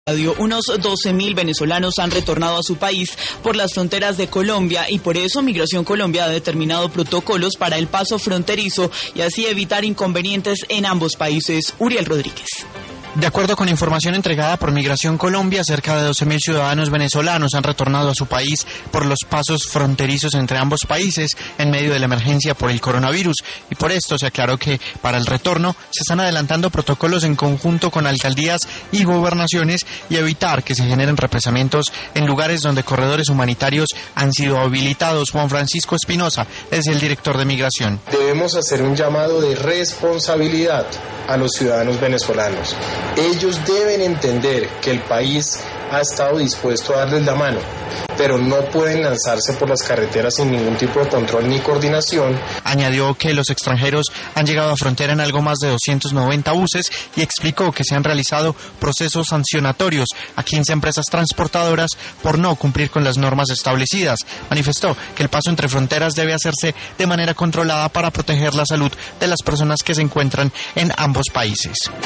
Unos 12.000 venezolanos han retornado a su país por las fronteras de Colombia y por eso Migración Colombia ha determinado protocolos para el paso fronterizo y así evitar inconvenientes en ambos países. Uriel Rodríguez. De acuerdo con información entregada por Migración Colombia, cerca de 12.000 ciudadanos venezolanos han retornado a su país por los pasos fronterizos entre ambos países en medio de la emergencia por el coronavirus. Y por esto se aclaró que para el retorno se están adelantando protocolos en conjunto con alcaldías y gobernaciones y evitar que se generen represamientos en lugares donde corredores humanitarios han sido habilitados. Juan Francisco Espinosa es el director de Migración. Debemos hacer un llamado de responsabilidad a los ciudadanos venezolanos. Ellos deben entender que el país ha estado dispuesto a darles la mano, pero no pueden lanzarse por las carreteras sin ningún tipo de control ni coordinación. Añadió que los extranjeros han llegado a frontera en algo más de 290 buses y explicó que se han realizado procesos sancionatorios a 15 empresas transportadoras por no cumplir con las normas establecidas. Manifestó que el paso entre fronteras debe hacerse de manera controlada para proteger la salud de las personas que se encuentran en ambos países.